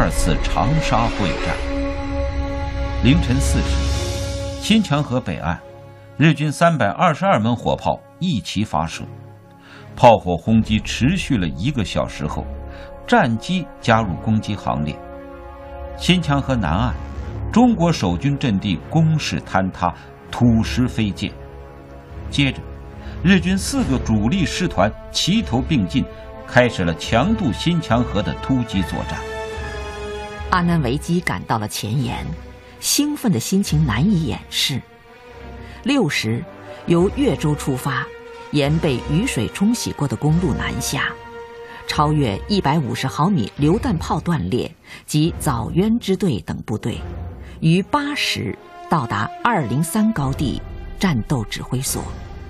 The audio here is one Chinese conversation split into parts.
2次长沙会战。凌晨4时，新墙河北岸，日军322门火炮一齐发射，炮火轰击持续了1个小时后，战机加入攻击行列。新墙河南岸，中国守军阵地工事坍塌，土石飞溅。接着，日军4个主力师团齐头并进，开始了强渡新墙河的突击作战。 阿南惟基赶到了前沿，兴奋的心情难以掩饰。6时，由岳州出发，沿被雨水冲洗过的公路南下，超越150毫米榴弹炮断裂及枣渊支队等部队，于8时到达203高地战斗指挥所。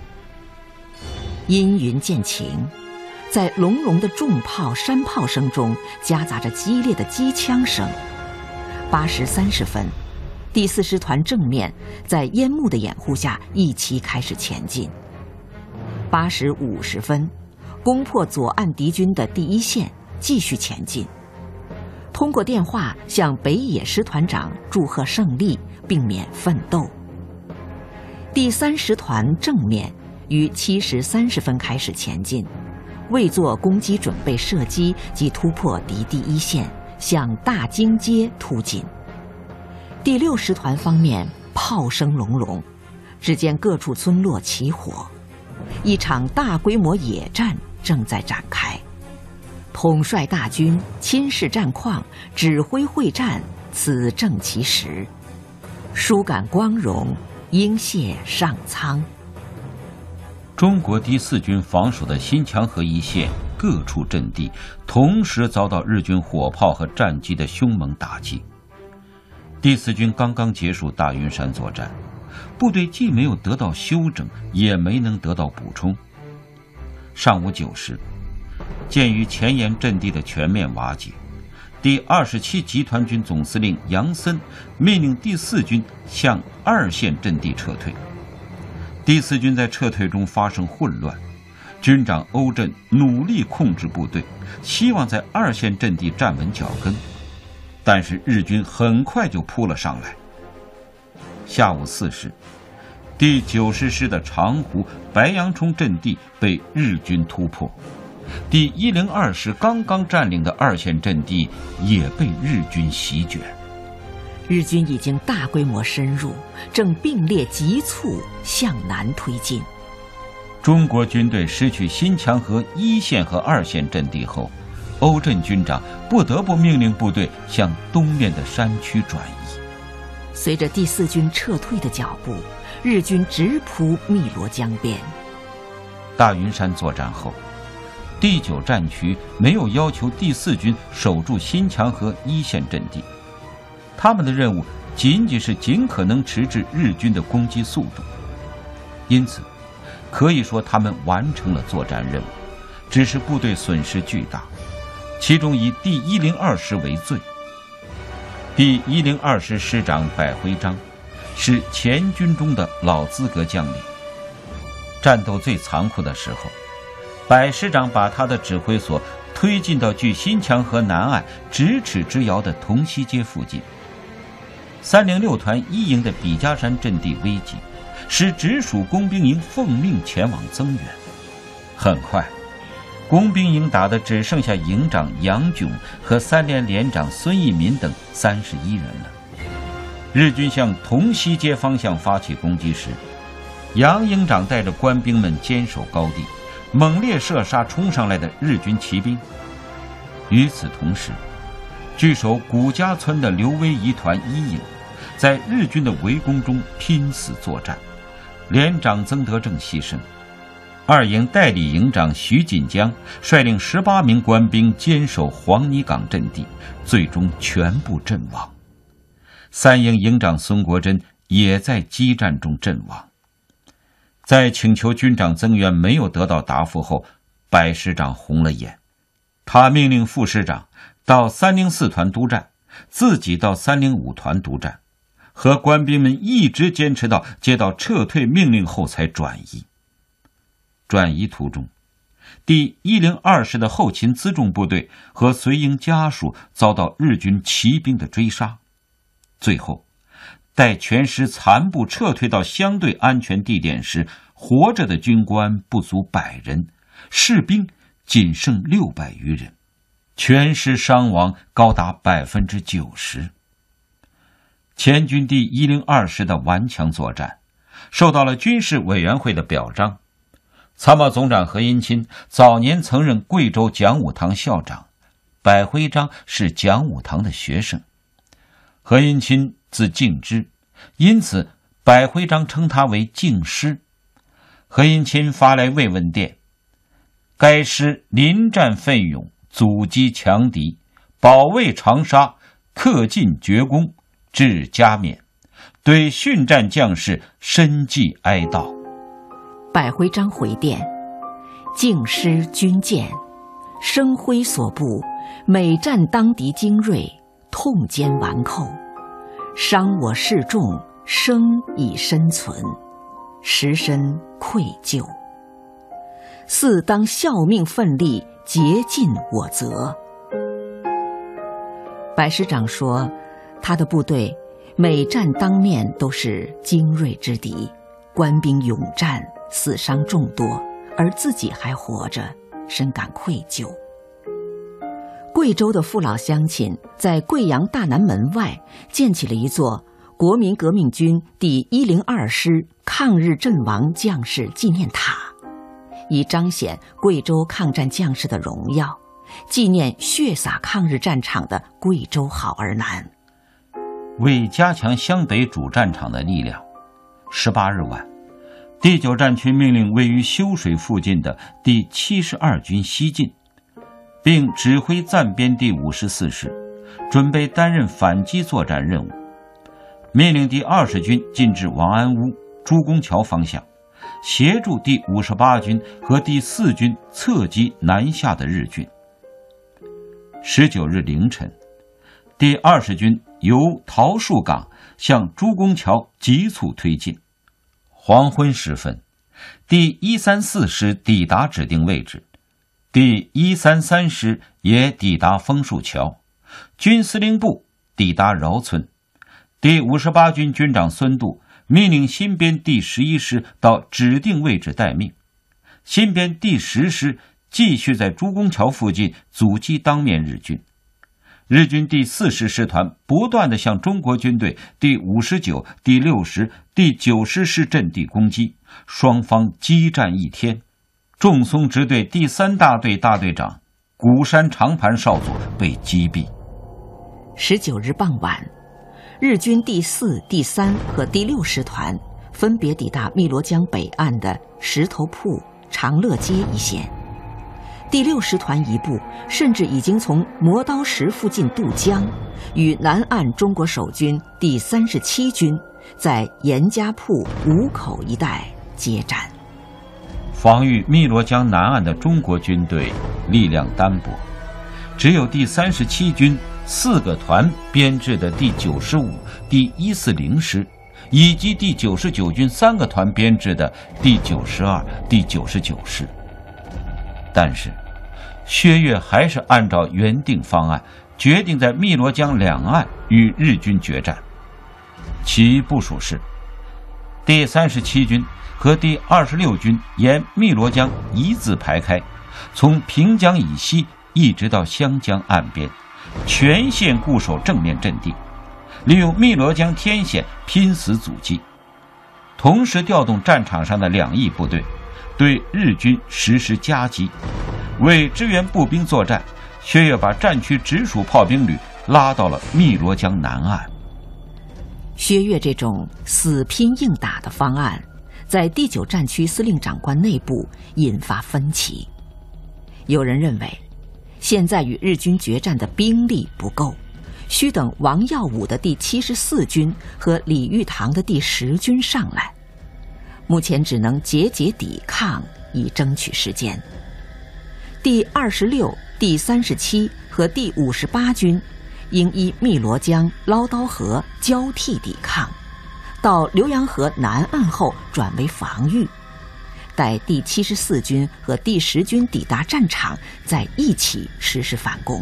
阴云渐晴，在隆隆的重炮山炮声中夹杂着激烈的机枪声。8时30分，第4师团正面在烟幕的掩护下一齐开始前进。8时50分，攻破左岸敌军的第1线，继续前进。通过电话向北野师团长祝贺胜利，并勉奋斗。第3师团正面于7时30分开始前进，为做攻击准备射击及突破敌第1线，向大京街突进。第6师团方面炮声隆隆，只见各处村落起火，一场大规模野战正在展开。统帅大军，亲视战况，指挥会战，此正其时。殊感光荣，应谢上苍。 中国第4军防守的新墙河一线各处阵地同时遭到日军火炮和战机的凶猛打击。第4军刚刚结束大云山作战，部队既没有得到休整，也没能得到补充。上午9时，鉴于前沿阵地的全面瓦解，第27集团军总司令杨森命令第4军向2线阵地撤退。第4军在撤退中发生混乱，军长欧震努力控制部队，希望在2线阵地站稳脚跟，但是日军很快就扑了上来。下午4时，第90师的长湖、白杨冲阵地被日军突破，第102师刚刚占领的2线阵地也被日军席卷。 日军已经大规模深入，正并列急促向南推进。 中国军队失去新墙河1线和2线阵地后，欧震军长不得不命令部队向东面的山区转移。 随着第4军撤退的脚步，日军直扑汨罗江边。 大云山作战后，第9战区没有要求第4军守住新墙河1线阵地，他们的任务仅仅是尽可能迟滞日军的攻击速度，因此可以说他们完成了作战任务，只是部队损失巨大，其中以第102师为最。第102师师长柏辉章是前军中的老资格将领，战斗最残酷的时候，柏师长把他的指挥所推进到距新墙河南岸咫尺之遥的同溪街附近。306团1营的笔架山阵地危急，使直属工兵营奉命前往增援。很快，工兵营打的只剩下营长杨炯和3连连长孙义民等31人了。日军向同溪街方向发起攻击时，杨营长带着官兵们坚守高地，猛烈射杀冲上来的日军骑兵。与此同时，据守古家村的刘威仪团1营在日军的围攻中拼死作战，连长曾德正牺牲。2营代理营长徐锦江率领18名官兵坚守黄泥岗阵地，最终全部阵亡。3营营长孙国珍也在激战中阵亡。在请求军长增援没有得到答复后，柏师长红了眼，他命令副师长到304团督战，自己到305团督战，和官兵们一直坚持到接到撤退命令后才转移。转移途中， 第102师的后勤辎重部队和随营家属遭到日军骑兵的追杀。最后，待全师残部撤退到相对安全地点时，活着的军官不足100人，士兵仅剩600余人，全师伤亡高达90%。前军第102师的顽强作战受到了军事委员会的表彰。参谋总长何应钦早年曾任贵州讲武堂校长，百徽章是讲武堂的学生。何应钦字敬之，因此百徽章称他为敬师。何应钦发来慰问电，该师临战奋勇，阻击强敌，保卫长沙，恪尽厥功，致嘉勉，对殉战将士深寄哀悼。 百徽章回电：敬师军舰，生辉所部，每战当敌精锐，痛歼顽寇，伤我士众，生以身存，实深愧疚。似当效命奋力，竭尽我责。百师长说，他的部队每战当面都是精锐之敌，官兵勇战，死伤众多，而自己还活着，深感愧疚。贵州的父老乡亲在贵阳大南门外建起了一座国民革命军第102师抗日阵亡将士纪念塔，以彰显贵州抗战将士的荣耀，纪念血洒抗日战场的贵州好儿男。 为加强湘北主战场的力量，18日晚，第9战区命令位于修水附近的第72军西进，并指挥暂编第54师准备担任反击作战任务。命令第20军进至王安屋、朱公桥方向，协助第58军和第4军侧击南下的日军。19日凌晨，第20军由桃树岗向朱公桥急促推进。黄昏时分，第134师抵达指定位置，第133师也抵达枫树桥，军司令部抵达饶村。第58军军长孙度命令新编第11师到指定位置待命，新编第10师继续在朱公桥附近阻击当面日军。日军第40师团不断地向中国军队第59、第60、第90师阵地攻击，双方激战一天。仲松支队第3大队大队长鼓山长盘少佐被击毙。 19日傍晚，日军第4、第3和第6师团分别抵达汨罗江北岸的石头铺、长乐街一线。第6师团一部甚至已经从磨刀石附近渡江，与南岸中国守军第37军在严家铺、五口一带接战。 防御汨罗江南岸的中国军队力量单薄，只有第37军4个团编制的第95、第140师，以及第99军3个团编制的第92、第99师。但是薛岳还是按照原定方案，决定在汨罗江两岸与日军决战。其部署是：第37军和第26军沿汨罗江一字排开，从平江以西一直到湘江岸边，全线固守正面阵地，利用汨罗江天险拼死阻击。同时调动战场上的2翼部队，对日军实施夹击。为支援步兵作战，薛岳把战区直属炮兵旅拉到了汨罗江南岸。 薛岳这种死拼硬打的方案，在第9战区司令长官内部引发分歧。有人认为，现在与日军决战的兵力不够，需等王耀武的第74军和李玉堂的第10军上来，目前只能节节抵抗，以争取时间。第26、第37和第58军应依汨罗江、捞刀河交替抵抗，到浏阳河南岸后转为防御。 待第74军和第10军抵达战场，再一起实施反攻。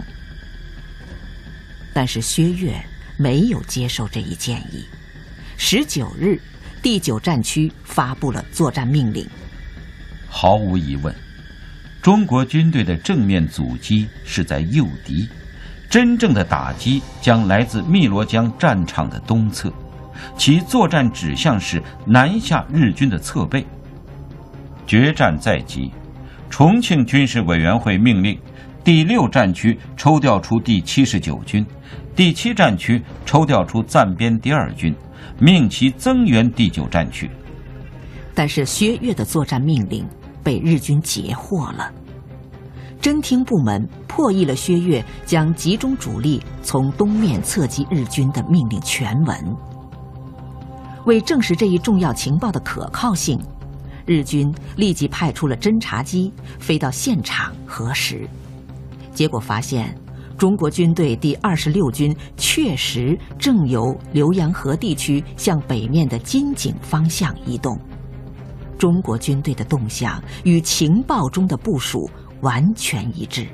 但是薛岳没有接受这一建议。19日，第9战区发布了作战命令。 毫无疑问，中国军队的正面阻击是在诱敌，真正的打击将来自汨罗江战场的东侧，其作战指向是南下日军的侧背。决战在即，重庆军事委员会命令第6战区抽调出第79军，第7战区抽调出暂编第2军，命其增援第9战区。 但是薛岳的作战命令被日军截获了。侦听部门破译了薛岳将集中主力从东面侧击日军的命令全文。为证实这一重要情报的可靠性，日军立即派出了侦察机飞到现场核实。结果发现，中国军队第26军确实正由浏阳河地区向北面的金井方向移动。中国军队的动向与情报中的部署完全一致。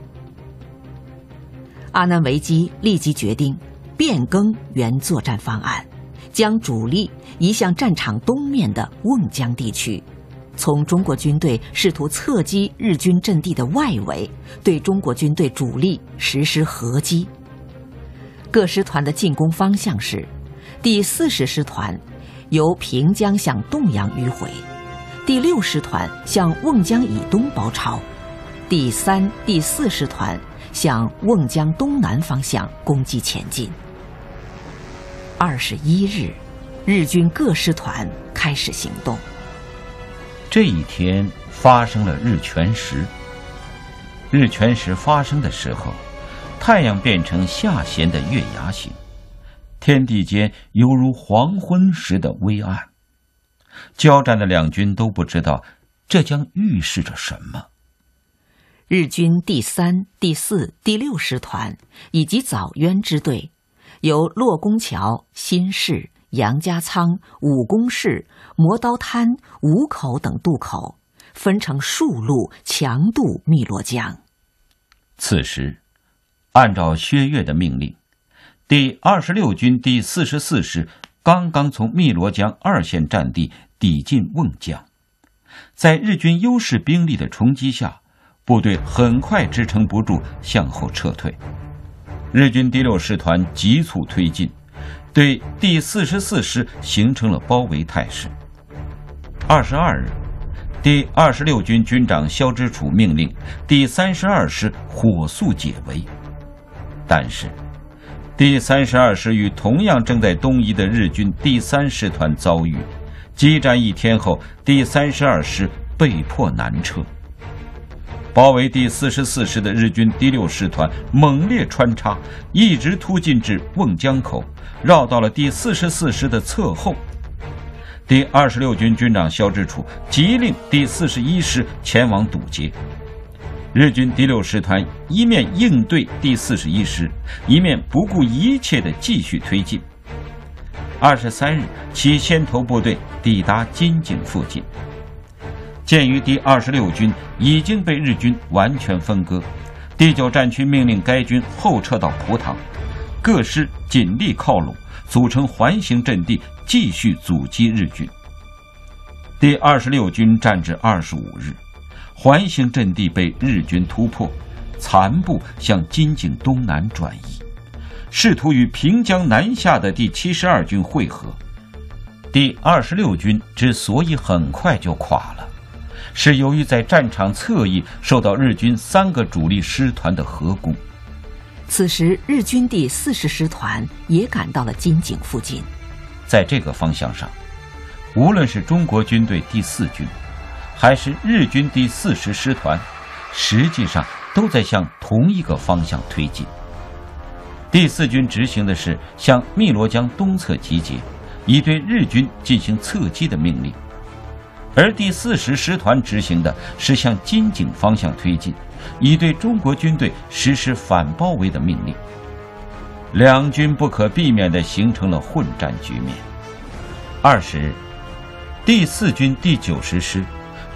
阿南维基立即决定变更原作战方案，将主力移向战场东面的瓮江地区，从中国军队试图侧击日军阵地的外围，对中国军队主力实施合击。各师团的进攻方向是：第40师团由平江向洞阳迂回，第6师团向瓮江以东包抄，第3、第4师团向瓮江东南方向攻击前进。21日，日军各师团开始行动。 这一天发生了日全食。日全食发生的时候，太阳变成下弦的月牙形，天地间犹如黄昏时的微暗。交战的两军都不知道这将预示着什么。 日军第3、第4、第6师团以及枣渊支队，由骆公桥、新市、杨家仓、武功市、磨刀滩、五口等渡口，分成数路强渡汨罗江。 此时，按照薛岳的命令，第26军第44师刚刚从汨罗江2线战地抵进瓮江，在日军优势兵力的冲击下，部队很快支撑不住，向后撤退。日军第6师团急速推进，对第44师形成了包围态势。22日，第26军军长肖之楚命令第32师火速解围，但是第32师与同样正在东移的日军第3师团遭遇，激战1天后，第32师被迫南撤。包围第44师的日军第6师团猛烈穿插，一直突进至瓮江口，绕到了第44师的侧后。第26军军长肖之楚急令第41师前往堵截。日军第6师团一面应对第41师，一面不顾一切地继续推进。23日，其先头部队抵达金井附近。鉴于第26军已经被日军完全分割，第9战区命令该军后撤到蒲塘，各师紧力靠拢，组成环形阵地，继续阻击日军。第26军战至25日，环形阵地被日军突破，残部向金井东南转移，试图与平江南下的第72军会合。第26军之所以很快就垮了，是由于在战场侧翼受到日军3个主力师团的合攻。 此时，日军第40师团也赶到了金井附近。 在这个方向上，无论是中国军队第4军，还是日军第40师团，实际上都在向同一个方向推进。第4军执行的是向汨罗江东侧集结，以对日军进行侧击的命令。而第40师团执行的是向金井方向推进，以对中国军队实施反包围的命令。两军不可避免地形成了混战局面。20日，第4军第90师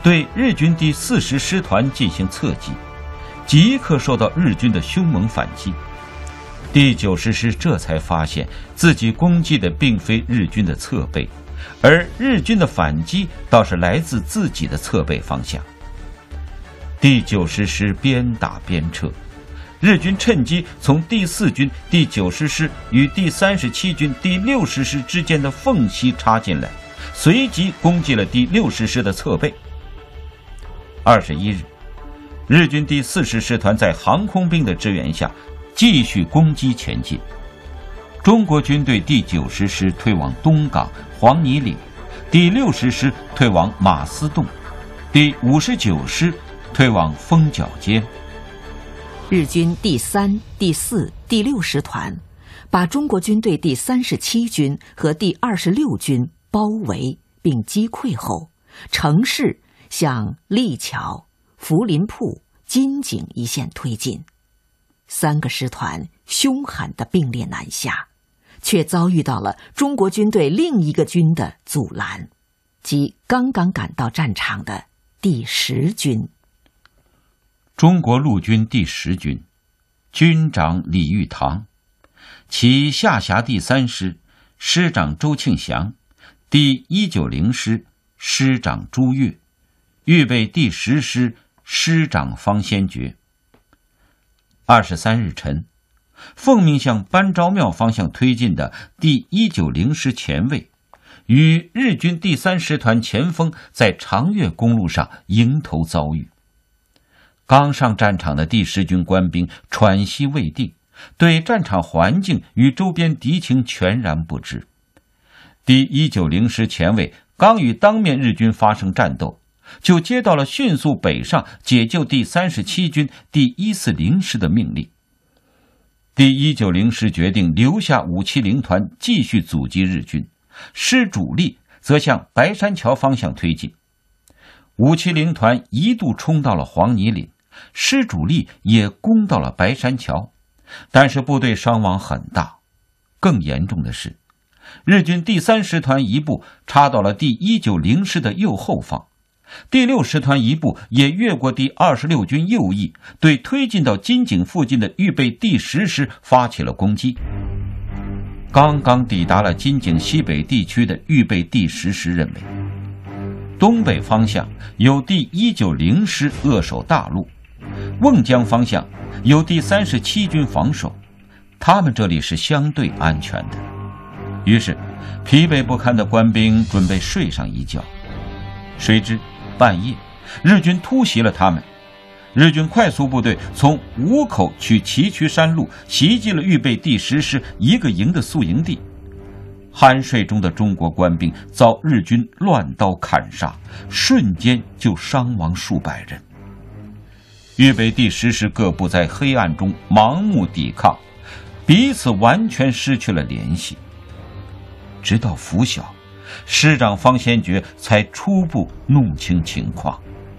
对日军第40师团进行侧击，即刻受到日军的凶猛反击。第90师这才发现自己攻击的并非日军的侧背，而日军的反击倒是来自自己的侧背方向。第90师边打边撤，日军趁机从第4军第90师与第37军第60师之间的缝隙插进来，随即攻击了第60师的侧背。21日，日军第40师团在航空兵的支援下继续攻击前进。中国军队第90师退往东港、黄泥岭，第60师退往马思洞，第59师退往蜂角尖。 日军第3、第4、第6师团把中国军队第37军和第26军包围并击溃后，乘势向立桥、涪陵铺、金井一线推进。3个师团凶悍地并列南下，却遭遇到了中国军队另一个军的阻拦，即刚刚赶到战场的第10军。 中国陆军第10军军长李玉堂，其下辖第3师，师长周庆祥，第190师师长朱越，预备第10师师长方先觉。23日晨，奉命向班昭庙方向推进的第190师前卫，与日军第3师团前锋在长岳公路上迎头遭遇。刚上战场的第10军官兵喘息未定，对战场环境与周边敌情全然不知。第190师前卫刚与当面日军发生战斗，就接到了迅速北上解救第37军第140师的命令。第190师决定留下570团继续阻击日军，师主力则向白山桥方向推进。570团一度冲到了黄泥岭，师主力也攻到了白山桥，但是部队伤亡很大。更严重的是，日军第3师团一部插到了第190师的右后方，第6师团一部也越过第26军右翼，对推进到金井附近的预备第10师发起了攻击。刚刚抵达了金井西北地区的预备第10师认为，东北方向有第190师扼守大路，瓮江方向有第37军防守，他们这里是相对安全的。于是疲惫不堪的官兵准备睡上一觉，谁知半夜日军突袭了他们。日军快速部队从五口取崎岖山路袭击了预备第10师一个营的宿营地，酣睡中的中国官兵遭日军乱刀砍杀，瞬间就伤亡数百人。预备第10师各部在黑暗中盲目抵抗，彼此完全失去了联系。直到拂晓，师长方先觉才初步弄清情况。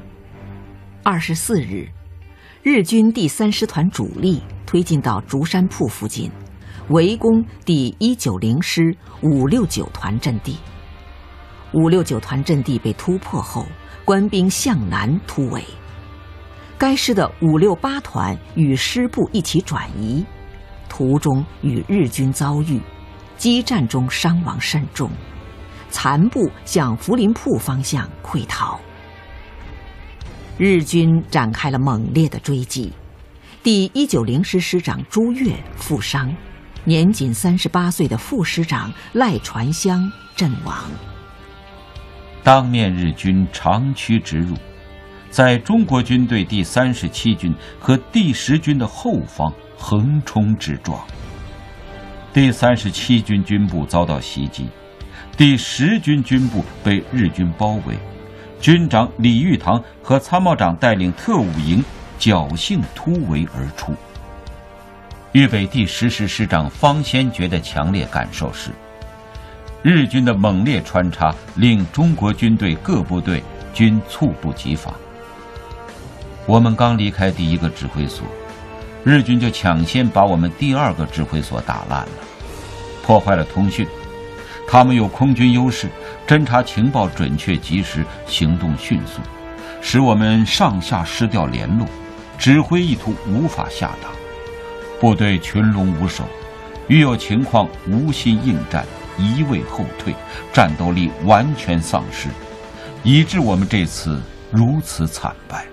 24日，日军第3师团主力推进到竹山铺附近，围攻第190师569团阵地。569团阵地被突破后，官兵向南突围。该师的568团与师部一起转移，途中与日军遭遇，激战中伤亡甚重，残部向涪陵铺方向溃逃。日军展开了猛烈的追击，第190师师长朱越负伤，年仅38岁的副师长赖传香阵亡。 当面日军长驱直入，在中国军队第37军和第10军的后方横冲直撞。第37军军部遭到袭击，第10军军部被日军包围，军长李玉堂和参谋长带领特务营侥幸突围而出。预备第10师师长方先觉的强烈感受是，日军的猛烈穿插令中国军队各部队均猝不及防。我们刚离开第1个指挥所，日军就抢先把我们第2个指挥所打烂了，破坏了通讯。他们有空军优势，侦察情报准确及时，行动迅速， 使我们上下失掉联络，指挥意图无法下达，部队群龙无首，遇有情况无心应战，一味后退，战斗力完全丧失，以致我们这次如此惨败。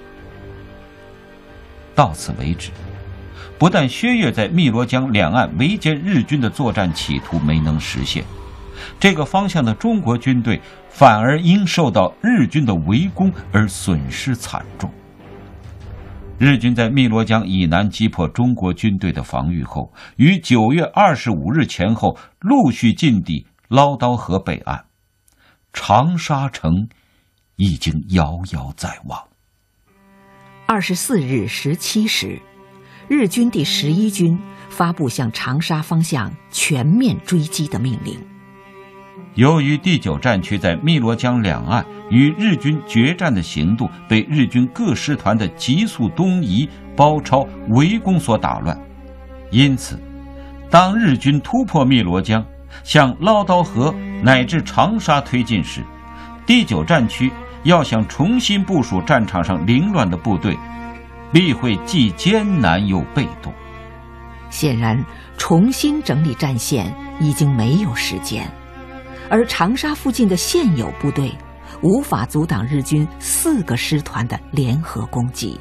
到此为止，不但薛岳在汨罗江两岸围歼日军的作战企图没能实现，这个方向的中国军队反而因受到日军的围攻而损失惨重。日军在汨罗江以南击破中国军队的防御后，于9月25日前后陆续进抵捞刀河北岸，长沙城已经遥遥在望。 24日17时，日军第11军发布向长沙方向全面追击的命令。 由于第9战区在汨罗江两岸与日军决战的行动被日军各师团的急速东移、包抄、围攻所打乱，因此当日军突破汨罗江向捞刀河乃至长沙推进时，第9战区要想重新部署战场上凌乱的部队，必会既艰难又被动。 显然，重新整理战线已经没有时间，而长沙附近的现有部队无法阻挡日军4个师团的联合攻击。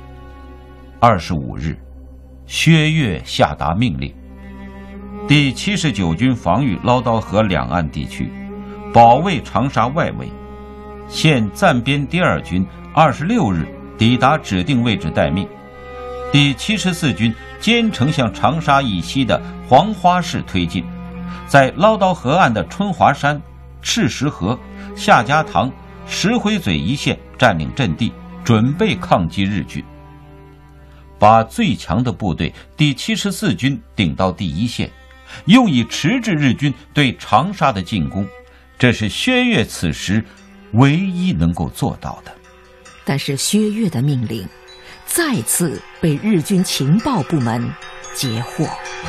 25日，薛岳下达命令，第79军防御捞刀河两岸地区，保卫长沙外围。现暂编第2军26日抵达指定位置待命。第74军兼程向长沙以西的黄花市推进，在捞刀河岸的春华山、赤石河、夏家塘、石灰嘴一线占领阵地，准备抗击日军。把最强的部队第74军顶到第1线，用以迟滞日军对长沙的进攻，这是薛岳此时唯一能够做到的。 但是薛岳的命令再次被日军情报部门截获。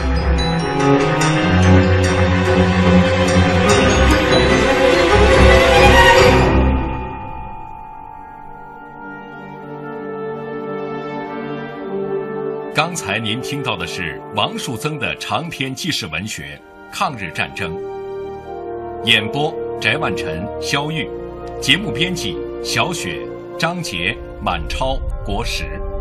刚才您听到的是王树增的长篇纪实文学《抗日战争》，演播翟万晨、肖玉，节目编辑小雪、张杰、满超、国石。